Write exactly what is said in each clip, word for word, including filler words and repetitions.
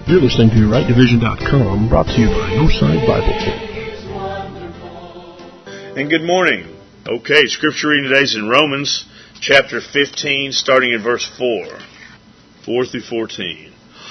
You're listening to right division dot com, brought to you by Northside Bible Church. And good morning. Okay, scripture reading today is in Romans chapter fifteen, starting in verse four. four through fourteen.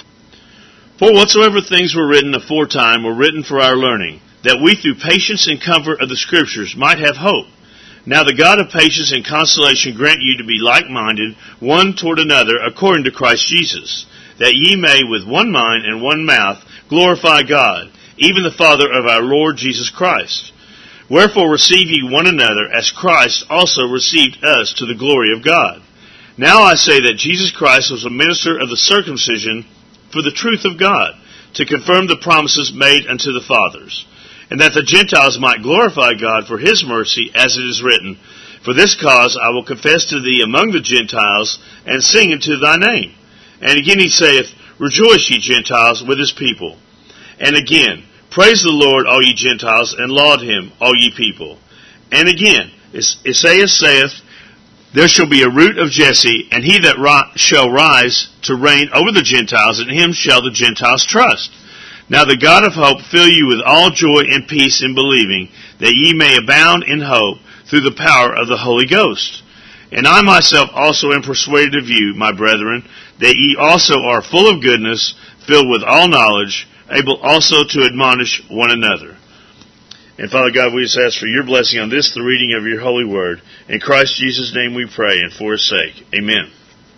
For whatsoever things were written aforetime were written for our learning, that we through patience and comfort of the Scriptures might have hope. Now the God of patience and consolation grant you to be like-minded, one toward another, according to Christ Jesus, that ye may with one mind and one mouth glorify God, even the Father of our Lord Jesus Christ. Wherefore receive ye one another, as Christ also received us to the glory of God. Now I say that Jesus Christ was a minister of the circumcision for the truth of God, to confirm the promises made unto the fathers, and that the Gentiles might glorify God for his mercy, as it is written, For this cause I will confess to thee among the Gentiles, and sing unto thy name. And again he saith, Rejoice, ye Gentiles, with his people. And again, Praise the Lord, all ye Gentiles, and laud him, all ye people. And again, Isaiah saith, There shall be a root of Jesse, and he that ri- shall rise to reign over the Gentiles, and him shall the Gentiles trust. Now the God of hope fill you with all joy and peace in believing, that ye may abound in hope through the power of the Holy Ghost. And I myself also am persuaded of you, my brethren, that ye also are full of goodness, filled with all knowledge, able also to admonish one another. And Father God, we just ask for your blessing on this, the reading of your holy word. In Christ Jesus' name we pray, and for his sake. Amen.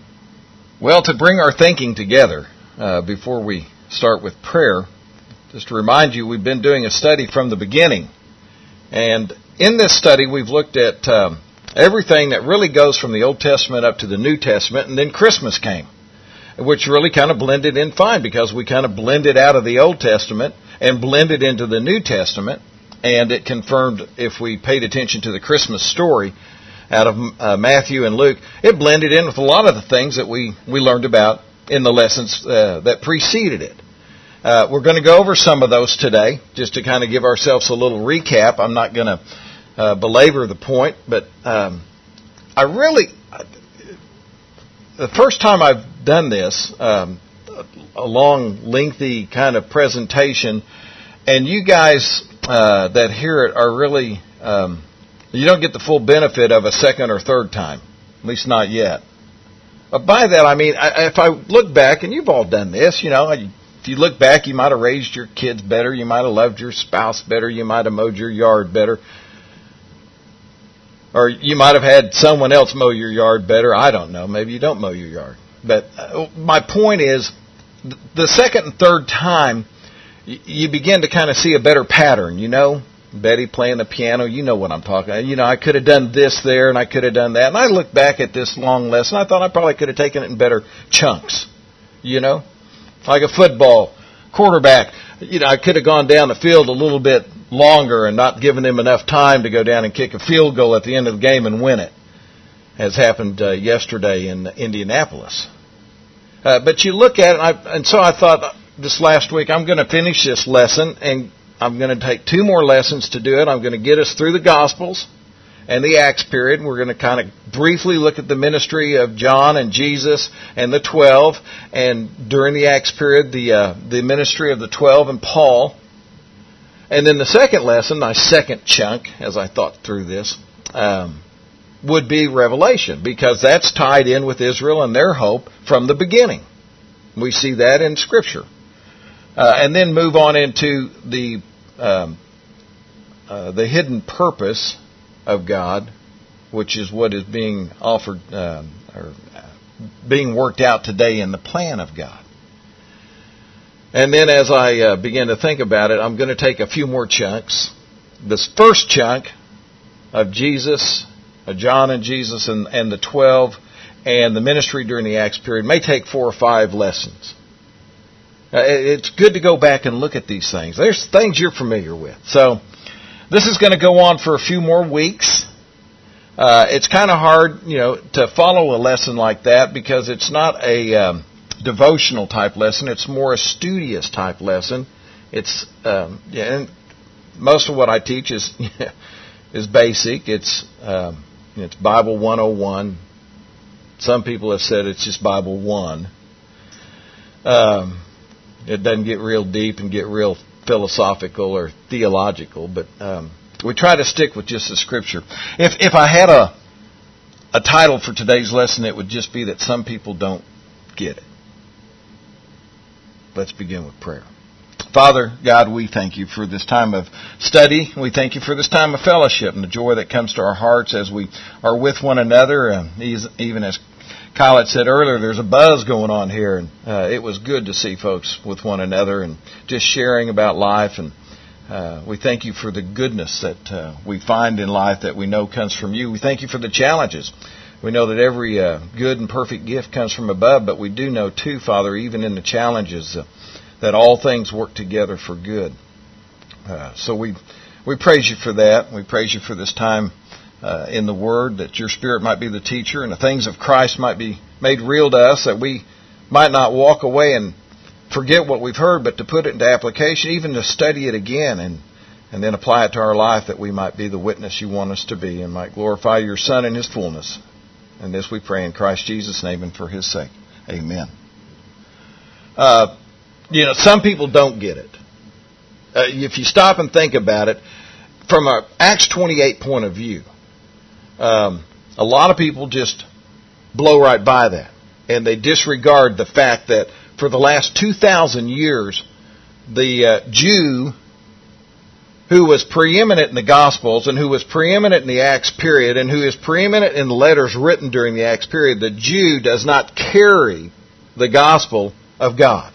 Well, to bring our thinking together, uh, before we start with prayer, just to remind you, we've been doing a study from the beginning. And in this study, we've looked at um, everything that really goes from the Old Testament up to the New Testament, and then Christmas came, which really kind of blended in fine, because we kind of blended out of the Old Testament and blended into the New Testament. And it confirmed, if we paid attention to the Christmas story out of uh, Matthew and Luke, it blended in with a lot of the things that we, we learned about in the lessons uh, that preceded it. Uh, we're going to go over some of those today, just to kind of give ourselves a little recap. I'm not going to uh, belabor the point, but um, I really, the first time I've done this, um, a long, lengthy kind of presentation, and you guys Uh, that hear it are really, um, you don't get the full benefit of a second or third time, at least not yet. But by that I mean, I, if I look back, and you've all done this, you know, if you look back, you might have raised your kids better, you might have loved your spouse better, you might have mowed your yard better, or you might have had someone else mow your yard better. I don't know, maybe you don't mow your yard. But uh, my point is, the second and third time, you begin to kind of see a better pattern, you know. Betty playing the piano, you know what I'm talking about. You know, I could have done this there, and I could have done that. And I look back at this long lesson, I thought I probably could have taken it in better chunks, you know. Like a football quarterback, you know, I could have gone down the field a little bit longer and not given them enough time to go down and kick a field goal at the end of the game and win it, as happened uh, yesterday in Indianapolis. Uh, but you look at it, and, I, and so I thought, this last week, I'm going to finish this lesson, and I'm going to take two more lessons to do it. I'm going to get us through the Gospels and the Acts period. We're going to kind of briefly look at the ministry of John and Jesus and the twelve, and during the Acts period, the uh, the ministry of the twelve and Paul. And then the second lesson, my second chunk, as I thought through this, um, would be Revelation, because that's tied in with Israel and their hope from the beginning. We see that in Scripture. Uh, and then move on into the um, uh, the hidden purpose of God, which is what is being offered um, or being worked out today in the plan of God. And then, as I uh, begin to think about it, I'm going to take a few more chunks. This first chunk of Jesus, uh, John and Jesus, and, and the twelve, and the ministry during the Acts period may take four or five lessons. Uh, it's good to go back and look at these things. There's things you're familiar with. So this is going to go on for a few more weeks. Uh, it's kind of hard, you know, to follow a lesson like that, because it's not a um, devotional type lesson. It's more a studious type lesson. It's um, yeah, and most of what I teach is is basic. It's um, it's Bible one oh one. Some people have said it's just Bible one. Um, it doesn't get real deep and get real philosophical or theological, but um, we try to stick with just the Scripture. If if I had a a title for today's lesson, it would just be that some people don't get it. Let's begin with prayer. Father, God, we thank you for this time of study. We thank you for this time of fellowship and the joy that comes to our hearts as we are with one another. Uh, even as Kyle had said earlier, there's a buzz going on here, and uh, it was good to see folks with one another and just sharing about life. And uh, we thank you for the goodness that uh, we find in life that we know comes from you. We thank you for the challenges. We know that every uh, good and perfect gift comes from above, but we do know too, Father, even in the challenges, uh, that all things work together for good. Uh, so we we praise you for that. We praise you for this time uh, in the Word, that your Spirit might be the teacher and the things of Christ might be made real to us, that we might not walk away and forget what we've heard, but to put it into application, even to study it again and, and then apply it to our life, that we might be the witness you want us to be and might glorify your Son in His fullness. And this we pray in Christ Jesus' name and for His sake. Amen. Uh, You know, some people don't get it. Uh, if you stop and think about it, from a Acts twenty-eight point of view, um, a lot of people just blow right by that. And they disregard the fact that for the last two thousand years, the uh, Jew who was preeminent in the Gospels and who was preeminent in the Acts period and who is preeminent in the letters written during the Acts period, the Jew does not carry the Gospel of God.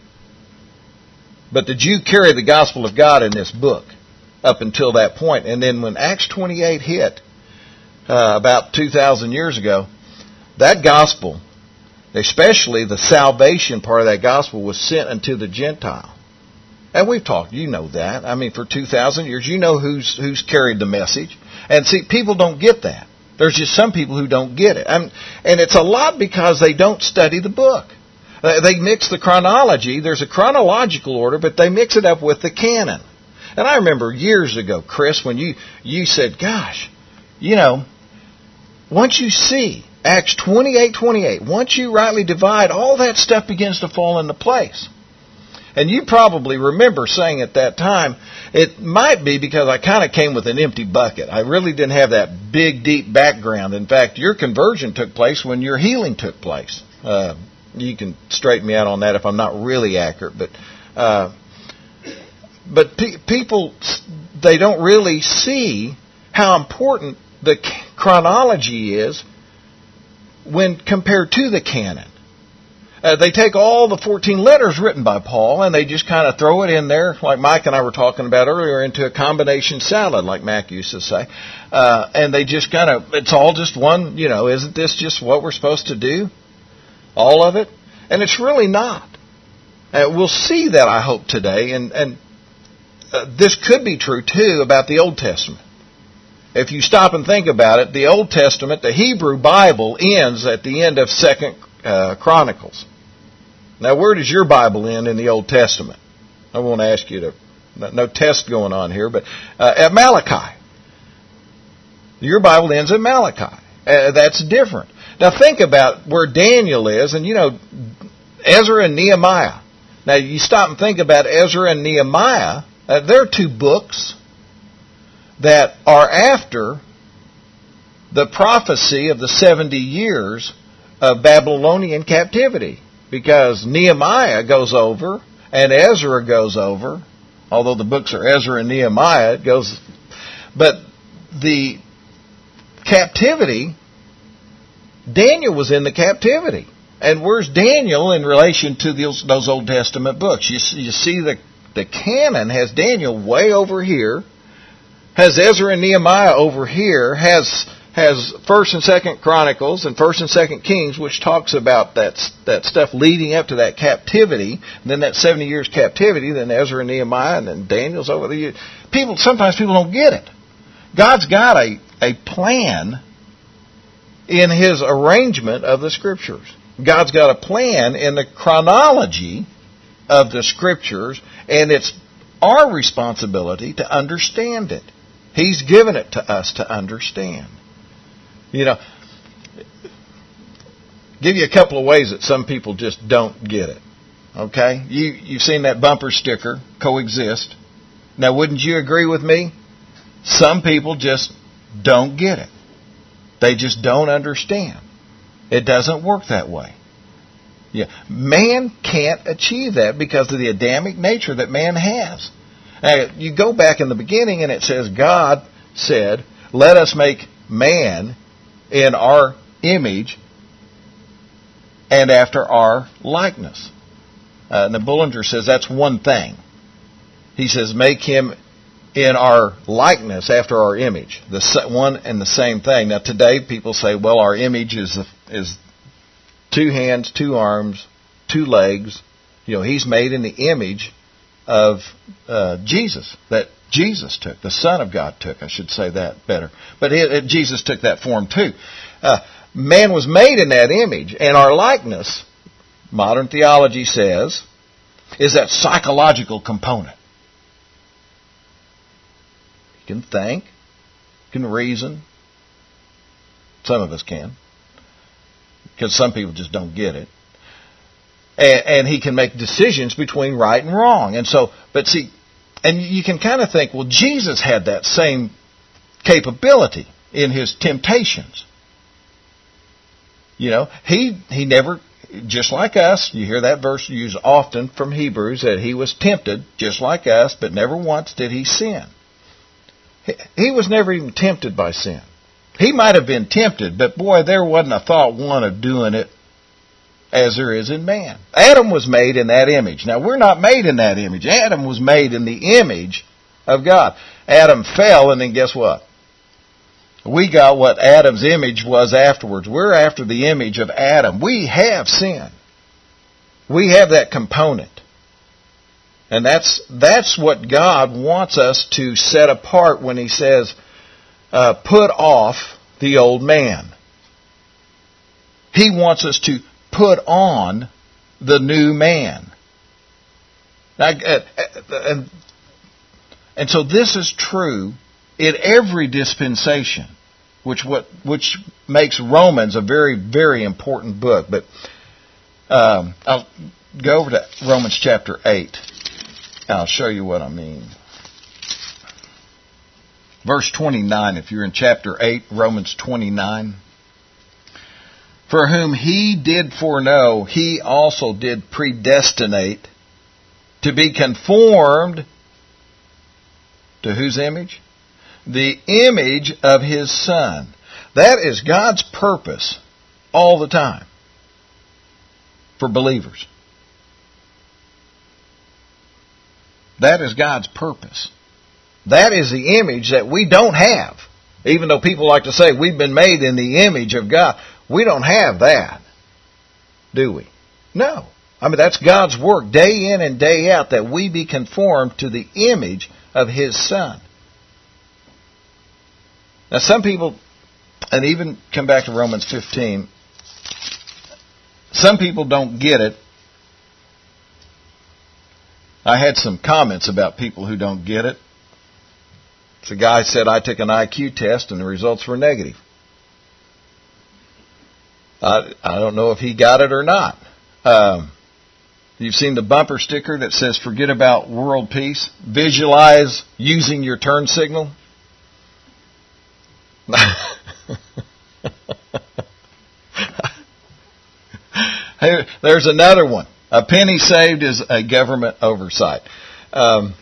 But the Jew carried the gospel of God in this book up until that point. And then when Acts twenty-eight hit, uh, about two thousand years ago, that gospel, especially the salvation part of that gospel, was sent unto the Gentile. And we've talked, you know that. I mean, for two thousand years, you know who's who's carried the message. And see, people don't get that. There's just some people who don't get it. And, and it's a lot because they don't study the book. They mix the chronology. There's a chronological order, but they mix it up with the canon. And I remember years ago, Chris, when you, you said, gosh, you know, once you see Acts twenty-eight twenty-eight, once you rightly divide, all that stuff begins to fall into place. And you probably remember saying at that time, it might be because I kind of came with an empty bucket. I really didn't have that big, deep background. In fact, your conversion took place when your healing took place. Uh, You can straighten me out on that if I'm not really accurate. But uh, but pe- people, they don't really see how important the chronology is when compared to the canon. Uh, they take all the fourteen letters written by Paul and they just kind of throw it in there, like Mike and I were talking about earlier, into a combination salad, like Mac used to say. Uh, and they just kind of, it's all just one, you know, isn't this just what we're supposed to do? All of it? And it's really not. Uh, we'll see that, I hope, today. And, and uh, this could be true, too, about the Old Testament. If you stop and think about it, the Old Testament, the Hebrew Bible, ends at the end of Second uh, Chronicles. Now, where does your Bible end in the Old Testament? I won't ask you to, no test going on here, but uh, at Malachi. Your Bible ends at Malachi. Uh, that's different. Now think about where Daniel is, and you know, Ezra and Nehemiah. Now you stop and think about Ezra and Nehemiah. Uh, they're two books that are after the prophecy of the seventy years of Babylonian captivity. Because Nehemiah goes over and Ezra goes over, although the books are Ezra and Nehemiah, it goes, but the captivity, Daniel was in the captivity. And where's Daniel in relation to those, those Old Testament books? You, you see the, the canon has Daniel way over here, has Ezra and Nehemiah over here, has has First and Second Chronicles and First and Second Kings, which talks about that that stuff leading up to that captivity, and then that seventy years captivity, then Ezra and Nehemiah, and then Daniel's over the years. People, sometimes people don't get it. God's got a, a plan in His arrangement of the Scriptures. God's got a plan in the chronology of the Scriptures, and it's our responsibility to understand it. He's given it to us to understand. You know, give you a couple of ways that some people just don't get it. Okay? You, you've seen that bumper sticker, coexist. Now, wouldn't you agree with me? Some people just don't get it. They just don't understand. It doesn't work that way. Yeah, man can't achieve that because of the Adamic nature that man has. Now, you go back in the beginning and it says God said, let us make man in our image and after our likeness. Uh, and the Bullinger says that's one thing. He says make him in our likeness after our image. The one and the same thing. Now today people say, well, our image is is two hands, two arms, two legs. You know, he's made in the image of uh, Jesus, that Jesus took, the Son of God took. I should say that better. But it, it, Jesus took that form too. Uh, man was made in that image, and our likeness, modern theology says, is that psychological component. You can think, you can reason. Some of us can, because some people just don't get it. And, and he can make decisions between right and wrong. And so, but see, and you can kind of think, well, Jesus had that same capability in his temptations. You know, he he never, just like us, you hear that verse used often from Hebrews, that he was tempted just like us, but never once did he sin. He, he was never even tempted by sin. He might have been tempted, but boy, there wasn't a thought one of doing it as there is in man. Adam was made in that image. Now, we're not made in that image. Adam was made in the image of God. Adam fell, and then guess what? We got what Adam's image was afterwards. We're after the image of Adam. We have sin. We have that component. And that's that's what God wants us to set apart when he says, uh, put off the old man. He wants us to put on the new man. Now, uh, and, and so this is true in every dispensation, which what which makes Romans a very, very important book. But um, I'll go over to Romans chapter eight, and I'll show you what I mean. Verse twenty-nine, if you're in chapter eight, Romans twenty-nine. For whom he did foreknow, he also did predestinate to be conformed to whose image? The image of his Son. That is God's purpose all the time for believers. That is God's purpose. That is the image that we don't have. Even though people like to say we've been made in the image of God. We don't have that, do we? No. I mean, that's God's work day in and day out, that we be conformed to the image of his Son. Now, some people, and even come back to Romans fifteen, some people don't get it. I had some comments about people who don't get it. The guy said, I took an I Q test and the results were negative. I, I don't know if he got it or not. Um, you've seen the bumper sticker that says, forget about world peace. Visualize using your turn signal. Hey, there's another one. A penny saved is a government oversight. Um,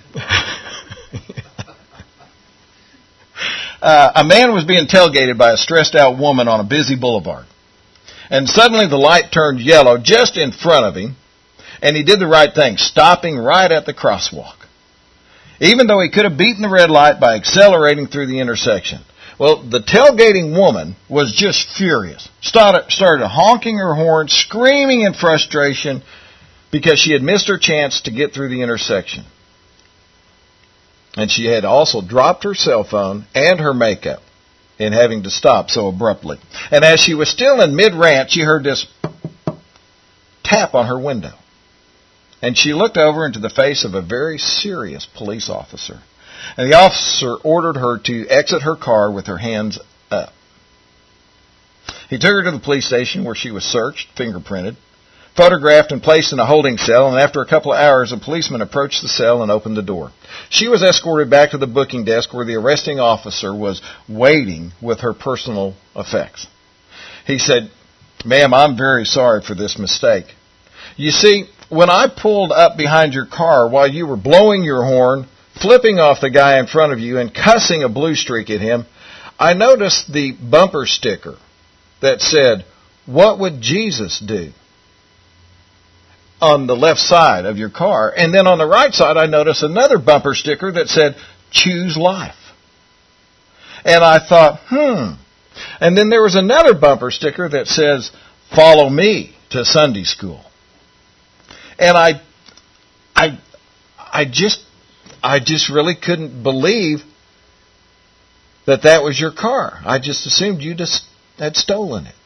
uh, a man was being tailgated by a stressed out woman on a busy boulevard. And suddenly the light turned yellow just in front of him, and he did the right thing, stopping right at the crosswalk, even though he could have beaten the red light by accelerating through the intersection. Well, the tailgating woman was just furious, started, started honking her horn, screaming in frustration because she had missed her chance to get through the intersection. And she had also dropped her cell phone and her makeup in having to stop so abruptly. And as she was still in mid-rant, she heard this tap on her window. And she looked over into the face of a very serious police officer. And the officer ordered her to exit her car with her hands up. He took her to the police station where she was searched, fingerprinted, photographed and placed in a holding cell, and after a couple of hours, a policeman approached the cell and opened the door. She was escorted back to the booking desk where the arresting officer was waiting with her personal effects. He said, "Ma'am, I'm very sorry for this mistake. You see, when I pulled up behind your car while you were blowing your horn, flipping off the guy in front of you, and cussing a blue streak at him, I noticed the bumper sticker that said, 'What would Jesus do?' on the left side of your car. And then on the right side, I noticed another bumper sticker that said, 'Choose life.' And I thought, hmm. And then there was another bumper sticker that says, 'Follow me to Sunday school.' And I, I, I just, I just really couldn't believe that that was your car. I just assumed you just had stolen it.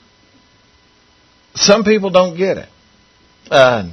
Some people don't get it. Uh,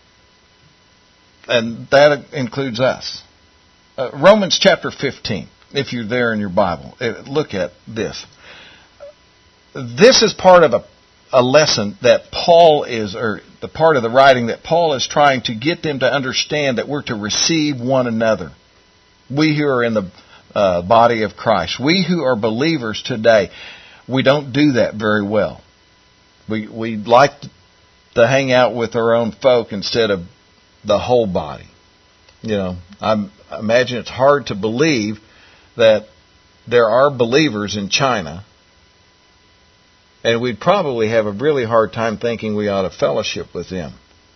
and that includes us. Uh, Romans chapter fifteen, if you're there in your Bible, look at this. This is part of a, a lesson that Paul is, or the part of the writing that Paul is trying to get them to understand that we're to receive one another. We who are in the uh, body of Christ, we who are believers today, we don't do that very well. We we like to hang out with our own folk instead of the whole body. You know, I'm, I imagine it's hard to believe that there are believers in China, and we'd probably have a really hard time thinking we ought to fellowship with them.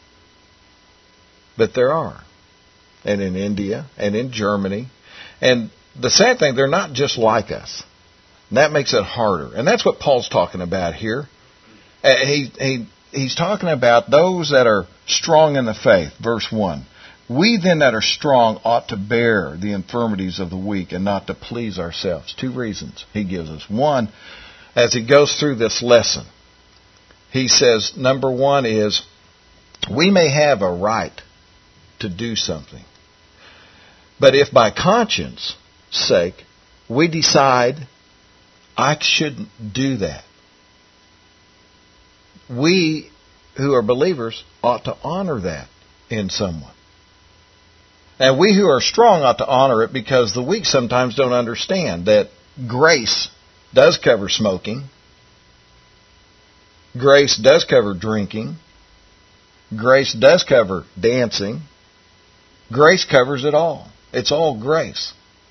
But there are. And in India, and in Germany. And the sad thing, they're not just like us. And that makes it harder. And that's what Paul's talking about here. He, he, he's talking about those that are strong in the faith. Verse one. We then that are strong ought to bear the infirmities of the weak and not to please ourselves. Two reasons he gives us. One, as he goes through this lesson, he says, number one is, we may have a right to do something. But if by conscience sake we decide, I shouldn't do that, we who are believers ought to honor that in someone. And we who are strong ought to honor it because the weak sometimes don't understand that grace does cover smoking. Grace does cover drinking. Grace does cover dancing. Grace covers it all. It's all grace.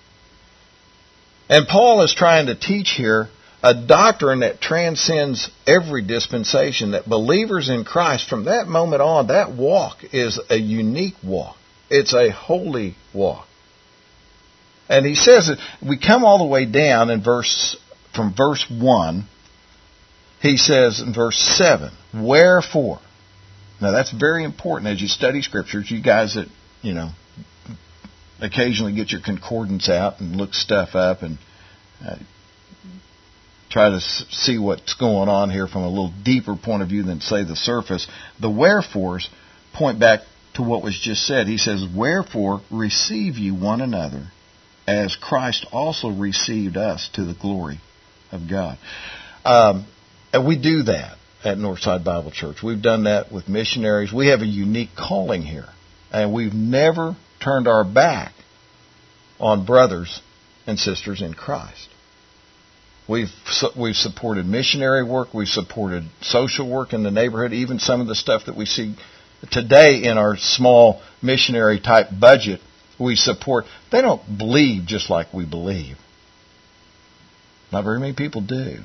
And Paul is trying to teach here a doctrine that transcends every dispensation, that believers in Christ, from that moment on, that walk is a unique walk. It's a holy walk. And he says that we come all the way down in verse, from verse one, he says in verse seven, wherefore. Now that's very important as you study scriptures. You guys that, you know, occasionally get your concordance out and look stuff up and uh, try to see what's going on here from a little deeper point of view than, say, the surface. The wherefores point back to what was just said. He says, wherefore receive you one another as Christ also received us to the glory of God. Um, and we do that at Northside Bible Church. We've done that with missionaries. We have a unique calling here. And we've never turned our back on brothers and sisters in Christ. We've we've supported missionary work. We've supported social work in the neighborhood. Even some of the stuff that we see today in our small missionary type budget, we support. They don't believe just like we believe. Not very many people do.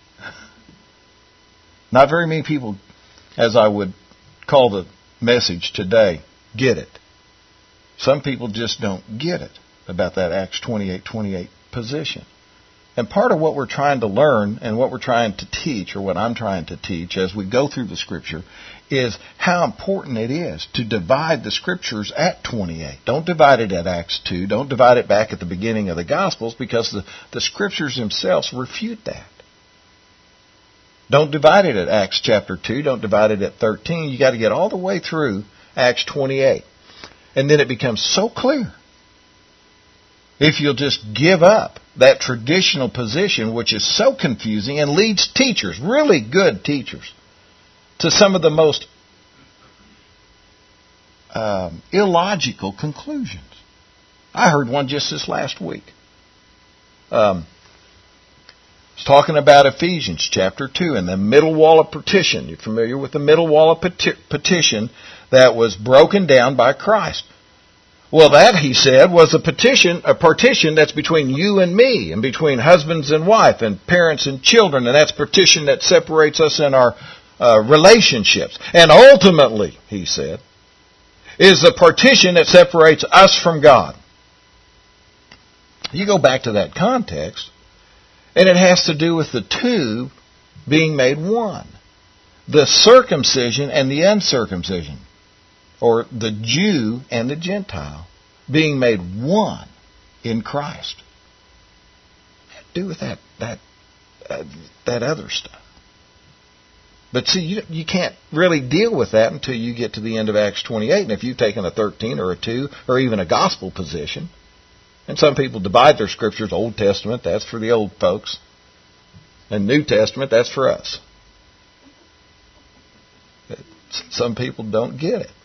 Not very many people, as I would call the message today, get it. Some people just don't get it about that Acts twenty-eight twenty-eight position. And part of what we're trying to learn and what we're trying to teach, or what I'm trying to teach as we go through the Scripture, is how important it is to divide the Scriptures at twenty-eight. Don't divide it at Acts two. Don't divide it back at the beginning of the Gospels, because the, the Scriptures themselves refute that. Don't divide it at Acts chapter two. Don't divide it at thirteen. You've got to get all the way through Acts twenty-eight. And then it becomes so clear. If you'll just give up that traditional position, which is so confusing and leads teachers, really good teachers, to some of the most um, illogical conclusions. I heard one just this last week. Um, it's talking about Ephesians chapter two and the middle wall of partition. You're familiar with the middle wall of partition that was broken down by Christ. Well, that, he said, was a petition, a partition that's between you and me, and between husbands and wife, and parents and children, and that's partition that separates us in our uh, relationships. And ultimately, he said, is the partition that separates us from God. You go back to that context, and it has to do with the two being made one. The circumcision and the uncircumcision. Or the Jew and the Gentile being made one in Christ. What to do with that that uh, that other stuff? But see, you, you can't really deal with that until you get to the end of Acts twenty-eight. And if you've taken a thirteen or a two or even a gospel position, and some people divide their scriptures, Old Testament, that's for the old folks, and New Testament, that's for us. But some people don't get it.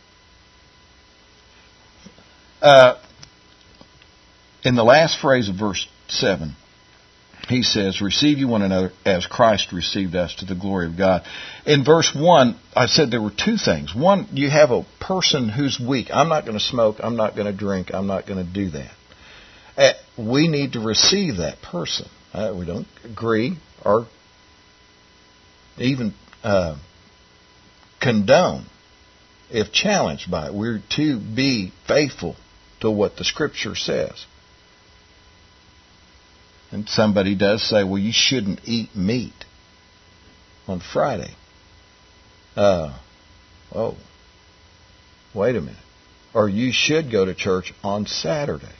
Uh, in the last phrase of verse seven, he says, receive you one another as Christ received us to the glory of God. In verse one, I said there were two things. One, you have a person who's weak. I'm not going to smoke. I'm not going to drink. I'm not going to do that. Uh, we need to receive that person. Uh, we don't agree or even uh, condone if challenged by it. We're to be faithful to what the Scripture says. And somebody does say, well, you shouldn't eat meat on Friday. Uh, oh, wait a minute. Or you should go to church on Saturday.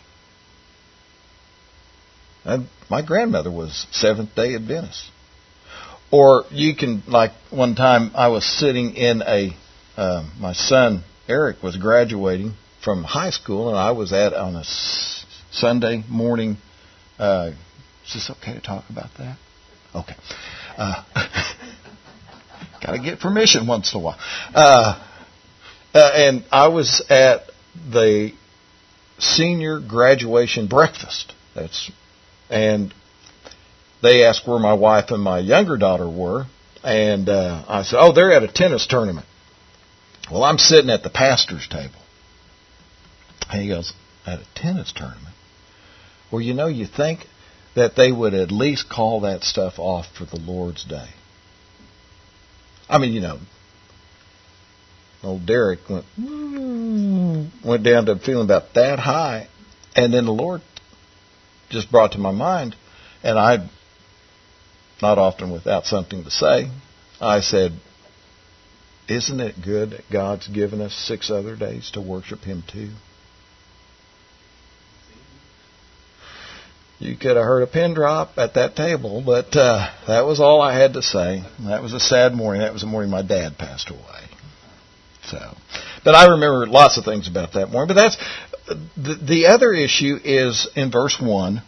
And my grandmother was Seventh-day Adventist. Or you can, like one time I was sitting in a, uh, my son Eric was graduating from high school, and I was at on a s- Sunday morning. Uh, is this okay to talk about that? Okay. Uh, Got to get permission once in a while. Uh, uh, and I was at the senior graduation breakfast. That's and they asked where my wife and my younger daughter were, and uh, I said, "Oh, they're at a tennis tournament." Well, I'm sitting at the pastor's table. And he goes, at a tennis tournament? Well, you know, you think that they would at least call that stuff off for the Lord's Day. I mean, you know, old Derek went, went down to feeling about that high. And then the Lord just brought to my mind, and I, not often without something to say, I said, isn't it good that God's given us six other days to worship Him too? You could have heard a pin drop at that table, but uh, that was all I had to say. That was a sad morning. That was the morning my dad passed away. So, but I remember lots of things about that morning. But that's the, the other issue is in verse one.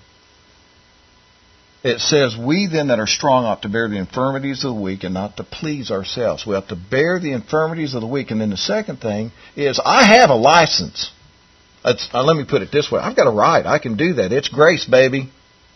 It says, we then that are strong ought to bear the infirmities of the weak and not to please ourselves. We have to bear the infirmities of the weak. And then the second thing is, I have a license. It's, uh, let me put it this way. I've got a right. I can do that. It's grace, baby.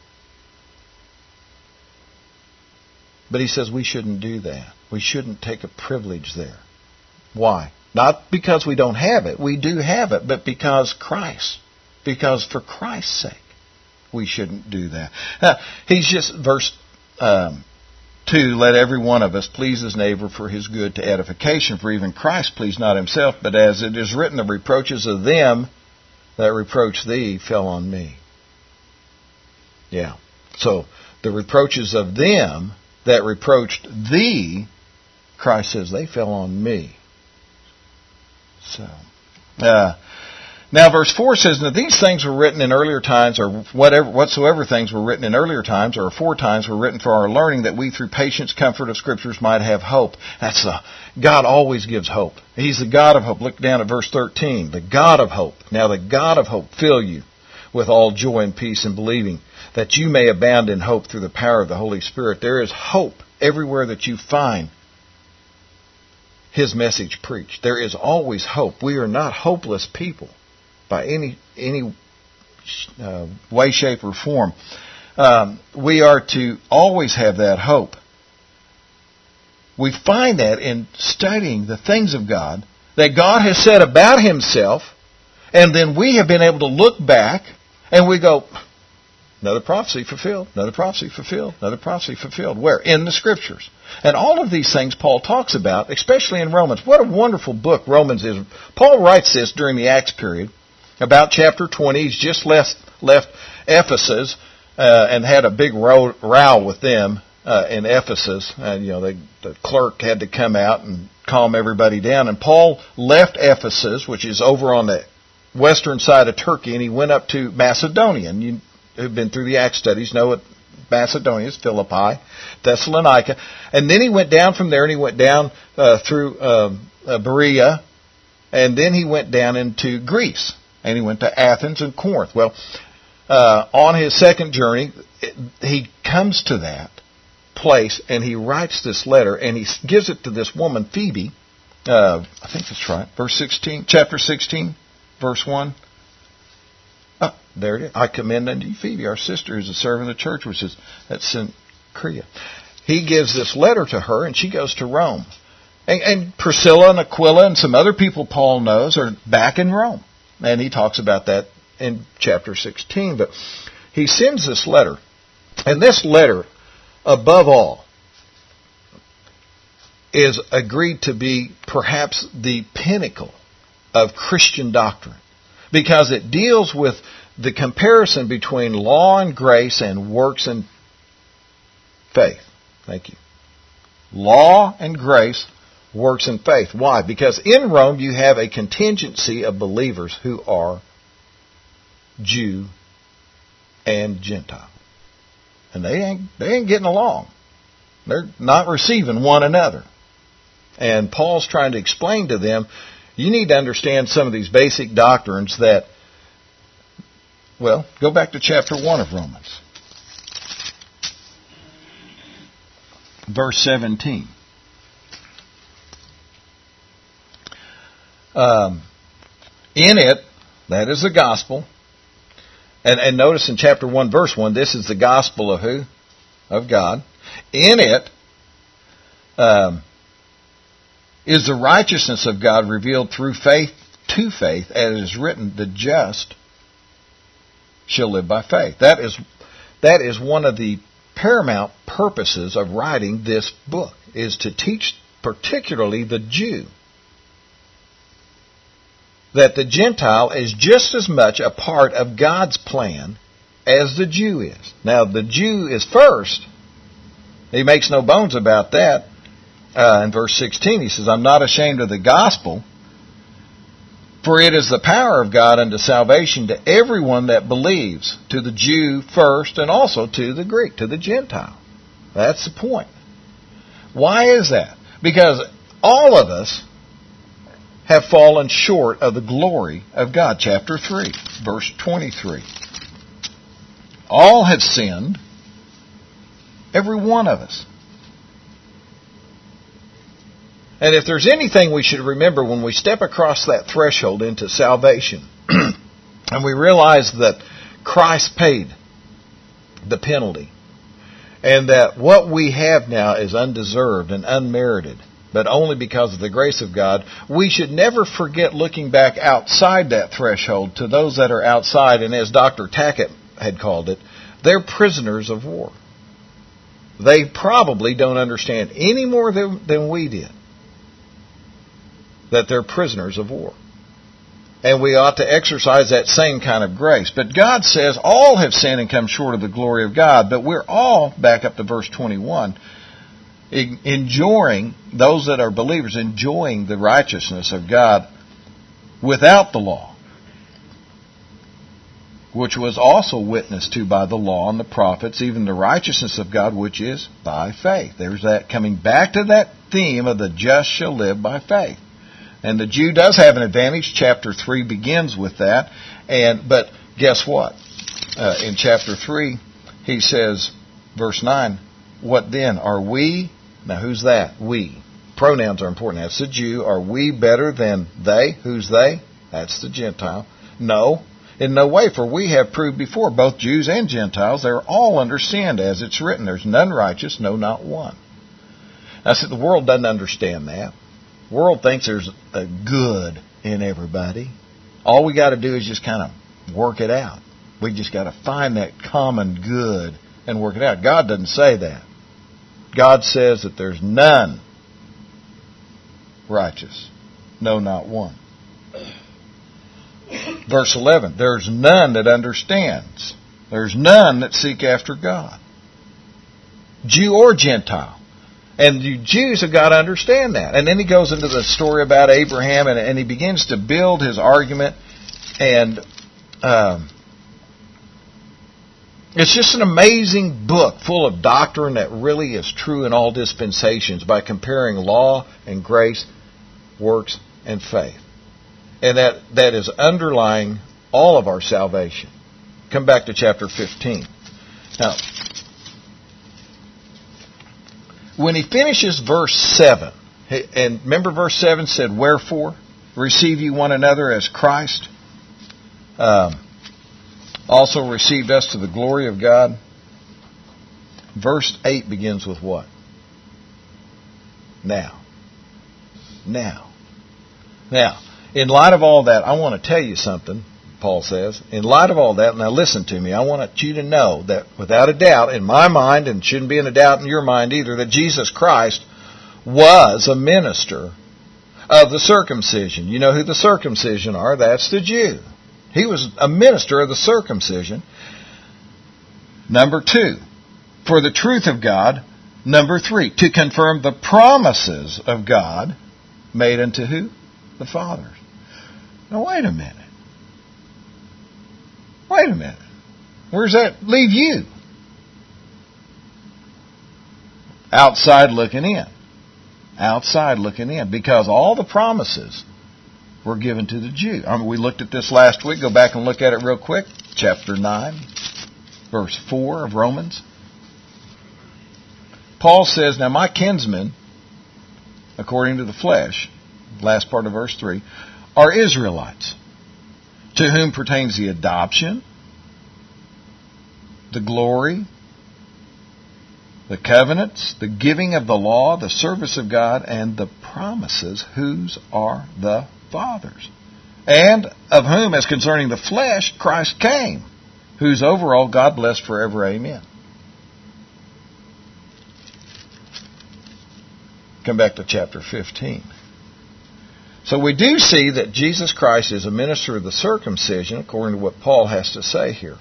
But he says we shouldn't do that. We shouldn't take a privilege there. Why? Not because we don't have it. We do have it, but because Christ. Because for Christ's sake. We shouldn't do that. Now, he's just, verse um, two, let every one of us please his neighbor for his good to edification, for even Christ pleased not himself, but as it is written, the reproaches of them that reproach thee fell on me. Yeah. So, the reproaches of them that reproached thee, Christ says, they fell on me. So, uh, now, verse four says, now these things were written in earlier times, or whatever, whatsoever things were written in earlier times, or aforetimes were written for our learning, that we through patience, comfort of Scriptures might have hope. That's the, God always gives hope. He's the God of hope. Look down at verse thirteen. The God of hope. Now the God of hope fill you with all joy and peace in believing, that you may abound in hope through the power of the Holy Spirit. There is hope everywhere that you find His message preached. There is always hope. We are not hopeless people by any any uh, way, shape, or form. Um, we are to always have that hope. We find that in studying the things of God that God has said about Himself, and then we have been able to look back and we go, another prophecy fulfilled, another prophecy fulfilled, another prophecy fulfilled. Where? In the Scriptures. And all of these things Paul talks about, especially in Romans. What a wonderful book Romans is. Paul writes this during the Acts period, about chapter twenty. He's just left, left Ephesus uh, and had a big row, row with them uh, in Ephesus. And, you know, they, the clerk had to come out and calm everybody down. And Paul left Ephesus, which is over on the western side of Turkey, and he went up to Macedonia. And you who've been through the Acts studies know what Macedonia is, Philippi, Thessalonica. And then he went down from there, and he went down uh, through um, uh, Berea, and then he went down into Greece, and he went to Athens and Corinth. Well, uh, on his second journey, he comes to that place, and he writes this letter, and he gives it to this woman, Phoebe. Uh, I think that's right. Verse sixteen, chapter sixteen, verse one. Oh, there it is. I commend unto you Phoebe, our sister, who's a servant of the church, which is at Cenchrea. He gives this letter to her, and she goes to Rome. And, and Priscilla and Aquila and some other people Paul knows are back in Rome. And he talks about that in chapter sixteen. But he sends this letter. And this letter, above all, is agreed to be perhaps the pinnacle of Christian doctrine, because it deals with the comparison between law and grace and works and faith. Thank you. Law and grace, works and faith. Why? Because in Rome you have a contingency of believers who are Jew and Gentile. And they ain't, they ain't getting along. They're not receiving one another. And Paul's trying to explain to them, you need to understand some of these basic doctrines that, well, go back to chapter one of Romans. Verse seventeen. Um, in it, that is the gospel. And, and notice in chapter one, verse one, this is the gospel of who? Of God. In it um, is the righteousness of God revealed through faith to faith, as it is written, the just shall live by faith. That is, that is one of the paramount purposes of writing this book, is to teach particularly the Jew that the Gentile is just as much a part of God's plan as the Jew is. Now, the Jew is first. He makes no bones about that. Uh, in verse sixteen, he says, I'm not ashamed of the gospel, for it is the power of God unto salvation to everyone that believes, to the Jew first and also to the Greek, to the Gentile. That's the point. Why is that? Because all of us have fallen short of the glory of God. Chapter three, verse twenty-three. All have sinned, every one of us. And if there's anything we should remember when we step across that threshold into salvation, and we realize that Christ paid the penalty, and that what we have now is undeserved and unmerited, but only because of the grace of God, we should never forget looking back outside that threshold to those that are outside, and as Doctor Tackett had called it, they're prisoners of war. They probably don't understand any more than, than we did that they're prisoners of war. And we ought to exercise that same kind of grace. But God says all have sinned and come short of the glory of God, but we're all, back up to verse twenty-one, enjoying, those that are believers, enjoying the righteousness of God without the law, which was also witnessed to by the law and the prophets, even the righteousness of God, which is by faith. There's that, coming back to that theme of the just shall live by faith. And the Jew does have an advantage. Chapter three begins with that. And but guess what? Uh, in chapter three, he says, verse nine, what then? Are we? Now who's that? We. pronouns are important. That's the Jew. Are we better than they? Who's they? That's the Gentile. No, in no way, for we have proved before, both Jews and Gentiles, they're all under sin, as it's written. There's none righteous, no, not one. I said the world doesn't understand that. The world thinks there's a good in everybody. All we got to do is just kind of work it out. We just got to find that common good and work it out. God doesn't say that. God says that there's none righteous. No, not one. Verse eleven, there's none that understands. There's none that seek after God. Jew or Gentile. And you Jews have got to understand that. And then he goes into the story about Abraham, and, and he begins to build his argument. And um, it's just an amazing book full of doctrine that really is true in all dispensations by comparing law and grace, works and faith. And that, that is underlying all of our salvation. Come back to chapter fifteen. Now, when he finishes verse seven, and remember verse seven said, wherefore, receive ye one another as Christ um, also received us to the glory of God. Verse eight begins with what? Now. Now. Now, in light of all that, I want to tell you something, Paul says. In light of all that, now listen to me, I want you to know that without a doubt, in my mind, and shouldn't be in a doubt in your mind either, that Jesus Christ was a minister of the circumcision. You know who the circumcision are? That's the Jew. He was a minister of the circumcision. Number two, for the truth of God. Number three, to confirm the promises of God made unto who? The fathers. Now wait a minute. Wait a minute. Where's that leave you? Outside looking in. Outside looking in. Because all the promises were given to the Jew. I mean, we looked at this last week. Go back and look at it real quick. Chapter nine, verse four of Romans. Paul says, now my kinsmen, according to the flesh, last part of verse three, are Israelites, to whom pertains the adoption, the glory, the covenants, the giving of the law, the service of God, and the promises, whose are the fathers, and of whom, as concerning the flesh, Christ came, whose over all God bless forever. Amen. Come back to chapter fifteen. So we do see that Jesus Christ is a minister of the circumcision, according to what Paul has to say here.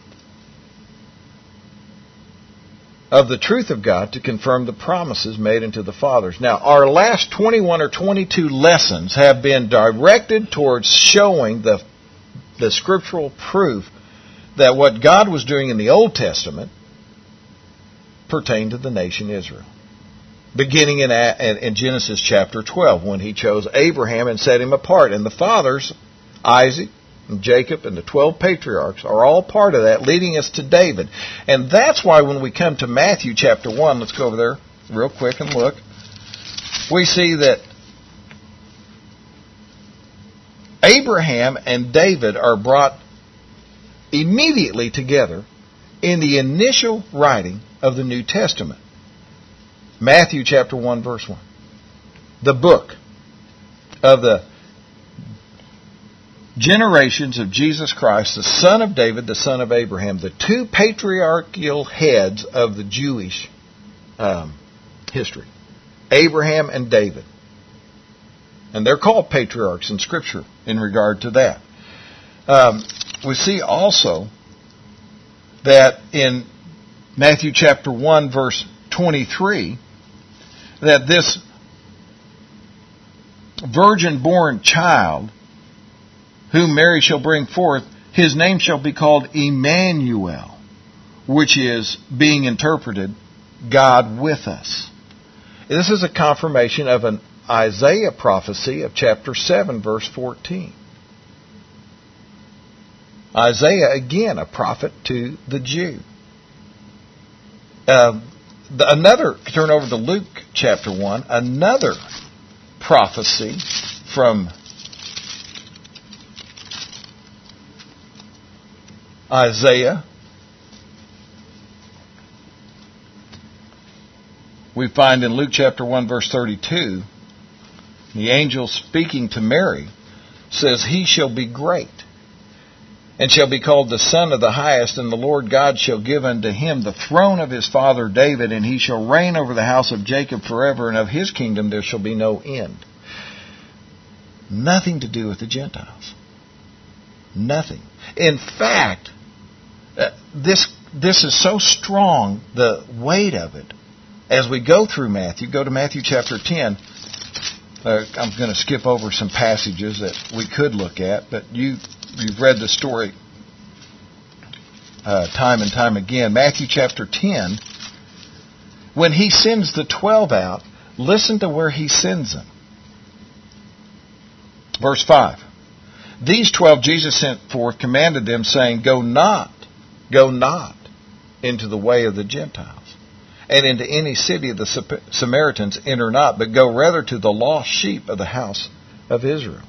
Of the truth of God, to confirm the promises made unto the fathers. Now, our last twenty-one or twenty-two lessons have been directed towards showing the, the scriptural proof that what God was doing in the Old Testament pertained to the nation Israel. Beginning in, in Genesis chapter twelve, when he chose Abraham and set him apart. And the fathers, Isaac and Jacob and the twelve patriarchs, are all part of that, leading us to David. And that's why when we come to Matthew chapter one, let's go over there real quick and look. We see that Abraham and David are brought immediately together in the initial writing of the New Testament. Matthew chapter one, verse one. The book of the generations of Jesus Christ, the son of David, the son of Abraham, the two patriarchal heads of the Jewish um, history, Abraham and David. And they're called patriarchs in Scripture in regard to that. Um, we see also that in Matthew chapter one, verse twenty-three, that this virgin-born child, whom Mary shall bring forth, his name shall be called Emmanuel, which is, being interpreted, God with us. This is a confirmation of an Isaiah prophecy of chapter seven, verse fourteen. Isaiah, again, a prophet to the Jew. Uh, the, another, turn over to Luke chapter one, another prophecy from Isaiah. We find in Luke chapter one, verse thirty-two, the angel speaking to Mary says, "He shall be great, and shall be called the Son of the Highest, and the Lord God shall give unto him the throne of his father David, and he shall reign over the house of Jacob forever, and of his kingdom there shall be no end." Nothing to do with the Gentiles. Nothing. In fact, uh, this this is so strong, the weight of it, as we go through Matthew. Go to Matthew chapter ten. Uh, I'm going to skip over some passages that we could look at, but you, you've read the story uh, time and time again. Matthew chapter ten, when he sends the twelve out, listen to where he sends them. Verse five. "These twelve Jesus sent forth, commanded them, saying, Go not, go not into the way of the Gentiles, and into any city of the Samaritans enter not, but go rather to the lost sheep of the house of Israel."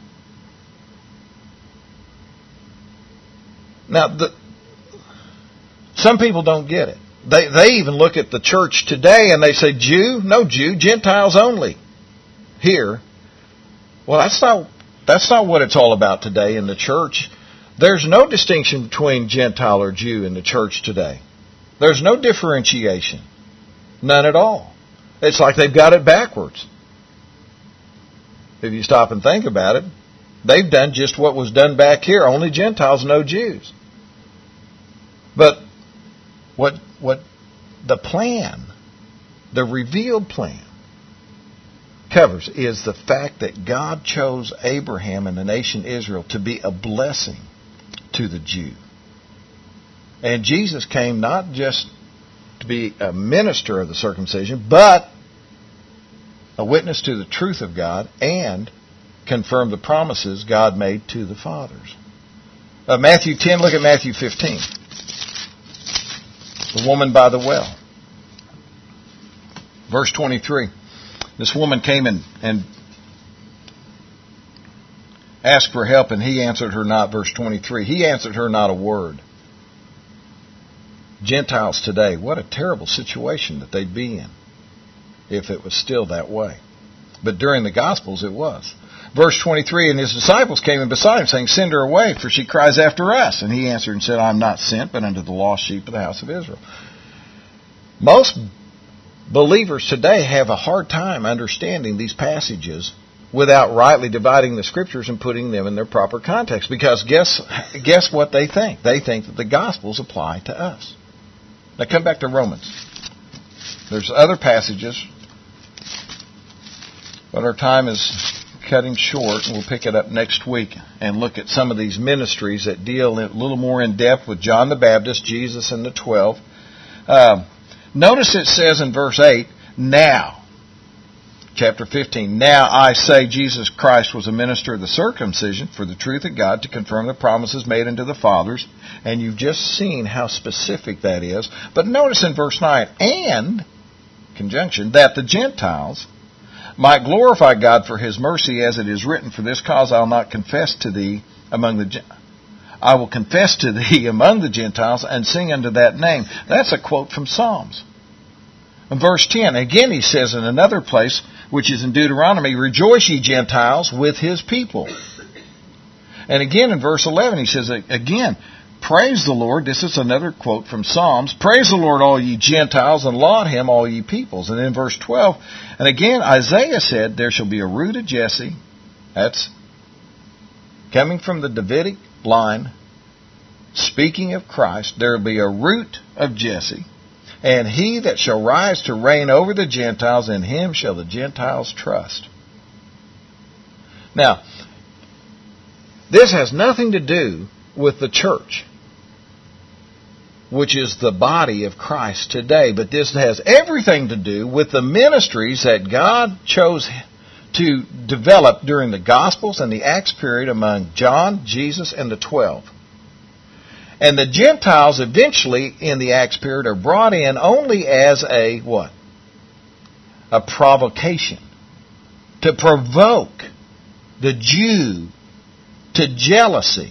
Now, the, some people don't get it. They they even look at the church today and they say, Jew? No Jew, Gentiles only. Here. Well, that's not that's not what it's all about today in the church. There's no distinction between Gentile or Jew in the church today. There's no differentiation. None at all. It's like they've got it backwards. If you stop and think about it, they've done just what was done back here. Only Gentiles, no Jews. But what what the plan, the revealed plan, covers is the fact that God chose Abraham and the nation Israel to be a blessing to the Jew. And Jesus came not just to be a minister of the circumcision, but a witness to the truth of God and confirm the promises God made to the fathers. Uh, Matthew ten, look at Matthew fifteen. The woman by the well. Verse twenty-three. This woman came in and asked for help, and he answered her not. Verse twenty-three. He answered her not a word. Gentiles today, what a terrible situation that they'd be in if it was still that way. But during the Gospels it was. Verse twenty-three, and his disciples came in beside him, saying, Send her away, for she cries after us. And he answered and said, I am not sent, but unto the lost sheep of the house of Israel. Most believers today have a hard time understanding these passages without rightly dividing the Scriptures and putting them in their proper context. Because guess, guess what they think? They think that the Gospels apply to us. Now come back to Romans. There's other passages, but our time is cutting short, and we'll pick it up next week and look at some of these ministries that deal a little more in depth with John the Baptist, Jesus, and the twelve. Uh, notice it says in verse eight, now, chapter fifteen, now I say Jesus Christ was a minister of the circumcision for the truth of God to confirm the promises made unto the fathers. And you've just seen how specific that is. But notice in verse nine, and, conjunction, that the Gentiles might glorify God for His mercy, as it is written, For this cause I'll not confess to thee among the I will confess to thee among the Gentiles and sing unto that name. That's a quote from Psalms. In verse ten, again he says in another place, which is in Deuteronomy, Rejoice ye Gentiles with His people. And again in verse eleven he says, again, Praise the Lord. This is another quote from Psalms. Praise the Lord, all ye Gentiles, and laud Him, all ye peoples. And then verse twelve, and again Isaiah said, There shall be a root of Jesse. That's coming from the Davidic line. Speaking of Christ, there will be a root of Jesse. And he that shall rise to reign over the Gentiles, in him shall the Gentiles trust. Now, this has nothing to do with the church, which is the body of Christ today. But this has everything to do with the ministries that God chose to develop during the Gospels and the Acts period among John, Jesus, and the twelve. And the Gentiles eventually in the Acts period are brought in only as a what? A provocation. To provoke the Jew to jealousy.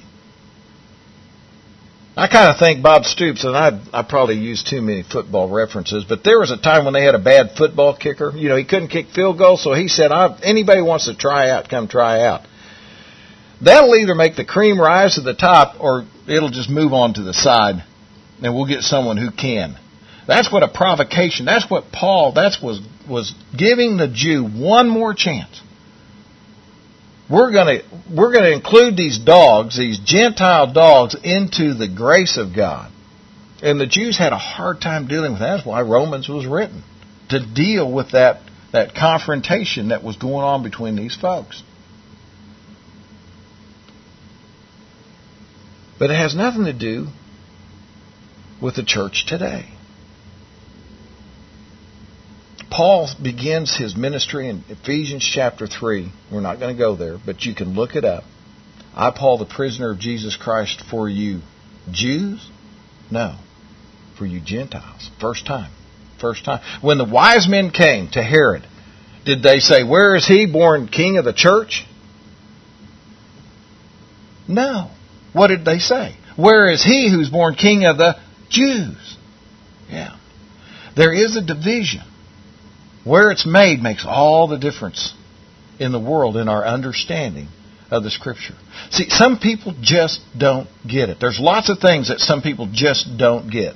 I kind of think Bob Stoops, and I I probably used too many football references, but there was a time when they had a bad football kicker. You know, he couldn't kick field goals, so he said, I, anybody wants to try out, come try out. That'll either make the cream rise to the top or it'll just move on to the side and we'll get someone who can. That's what a provocation, that's what Paul, that's was was giving the Jew one more chance. We're going to we're going to include these dogs, these Gentile dogs, into the grace of God. And the Jews had a hard time dealing with that. That's why Romans was written, to deal with that, that confrontation that was going on between these folks. But it has nothing to do with the church today. Paul begins his ministry in Ephesians chapter three. We're not going to go there, but you can look it up. I, Paul, the prisoner of Jesus Christ, for you Jews? No, for you Gentiles. First time. First time. When the wise men came to Herod, did they say, where is he born king of the church? No. What did they say? Where is he who's born king of the Jews? Yeah. There is a division. Where it's made makes all the difference in the world in our understanding of the Scripture. See, some people just don't get it. There's lots of things that some people just don't get.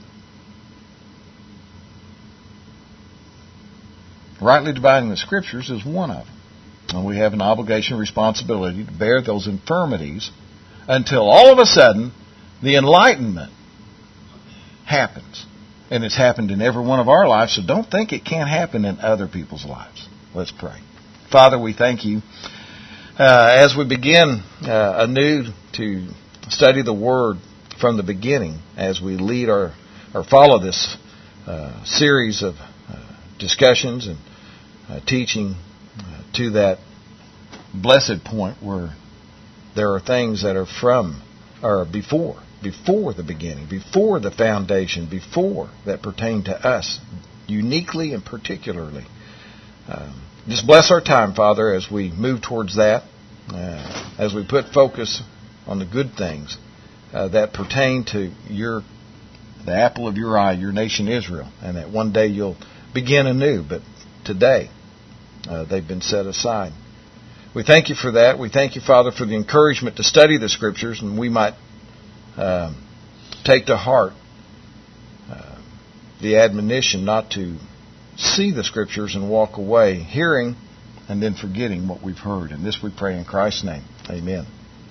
Rightly dividing the Scriptures is one of them. And we have an obligation, responsibility to bear those infirmities until all of a sudden the enlightenment happens. And it's happened in every one of our lives, so don't think it can't happen in other people's lives. Let's pray. Father, we thank you. Uh, as we begin uh, anew to study the Word from the beginning, as we lead our or follow this uh, series of uh, discussions and uh, teaching uh, to that blessed point where there are things that are from or before, before the beginning, before the foundation, before that pertain to us uniquely and particularly. Um, just bless our time, Father, as we move towards that, uh, as we put focus on the good things uh, that pertain to your, the apple of your eye, your nation Israel, and that one day you'll begin anew, but today uh, they've been set aside. We thank you for that. We thank you, Father, for the encouragement to study the Scriptures, and we might uh, take to heart uh, the admonition not to see the Scriptures and walk away, hearing and then forgetting what we've heard. And this we pray in Christ's name. Amen.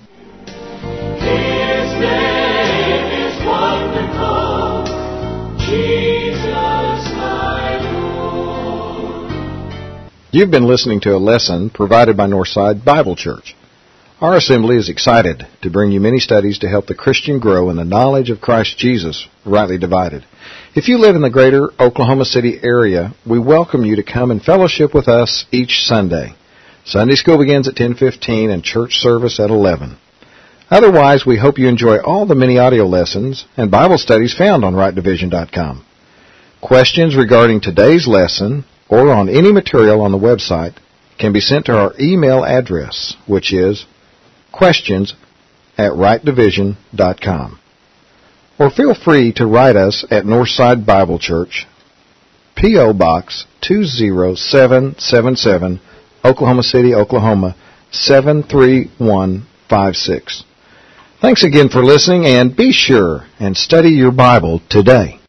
His name is wonderful, Jesus my Lord. You've been listening to a lesson provided by Northside Bible Church. Our assembly is excited to bring you many studies to help the Christian grow in the knowledge of Christ Jesus, rightly divided. If you live in the greater Oklahoma City area, we welcome you to come and fellowship with us each Sunday. Sunday school begins at ten fifteen and church service at eleven. Otherwise, we hope you enjoy all the many audio lessons and Bible studies found on right division dot com. Questions regarding today's lesson or on any material on the website can be sent to our email address, which is questions at right division dot com. Or feel free to write us at Northside Bible Church, P O. Box two zero seven seven seven, Oklahoma City, Oklahoma seven three one five six. Thanks again for listening, and be sure and study your Bible today.